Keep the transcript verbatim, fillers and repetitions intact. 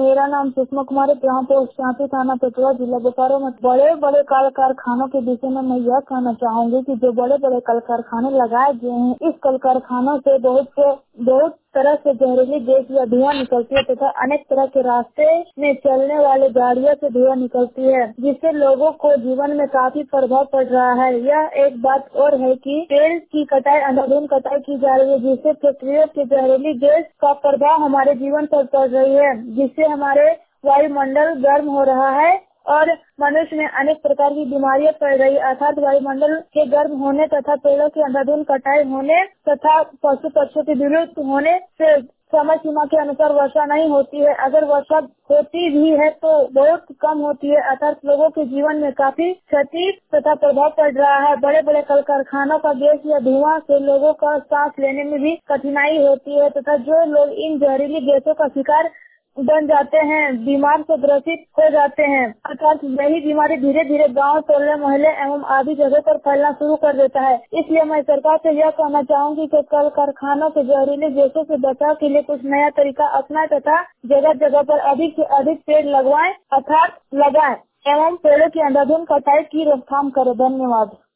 मेरा नाम सुषमा कुमारी, ग्राम पोस्ट शांति थाना पेटवा, जिला बोकारो में। बड़े बड़े कल कारखानों के विषय में मैं यह कहना चाहूंगी कि जो बड़े बड़े कल कारखाने लगाए गए हैं, इस कल कारखानों से बहुत से बहुत तरह से जहरीली गैस या धुआं निकलती है तथा अनेक तरह के रास्ते में चलने वाले गाड़ियों से धुआं निकलती है, जिससे लोगों को जीवन में काफी प्रभाव पड़ रहा है। यह एक बात और है कि पेड़ की कटाई, अंधाधुंध कटाई की जा रही है, जिससे फैक्ट्रियों के जहरीली गैस का प्रभाव हमारे जीवन पर पड़ रही है, जिससे हमारे वायुमंडल गर्म हो रहा है और मनुष्य में अनेक प्रकार की बीमारियां फैल रही है। अर्थात वायुमंडल के गर्म होने तथा पेड़ों की अंधाधुंध कटाई होने तथा पशु पक्षियों के विलुप्त होने से समय सीमा के अनुसार वर्षा नहीं होती है। अगर वर्षा होती भी है तो बहुत कम होती है। अर्थात लोगों के जीवन में काफी क्षति तथा प्रभाव पड़ रहा है। बड़े बड़े कल कारखानों का गैस या धुआं से लोगों का सांस लेने में भी कठिनाई होती है तथा जो लोग इन जहरीली गैसों का शिकार बन जाते हैं, बीमार से ग्रसित हो जाते हैं। अर्थात यही बीमारी धीरे धीरे गांव, टोले, मोहल्ले एवं आदि जगह पर फैलना शुरू कर देता है। इसलिए मैं सरकार से यह कहना चाहूंगी कि कल कारखानों के जहरीले गैसों से बचाव के लिए कुछ नया तरीका अपनाए तथा जगह जगह पर अधिक से अधिक पेड़ लगवाएं अर्थात लगाएं एवं पेड़ों की अंधाधुंध कटाई की रोकथाम करे। धन्यवाद।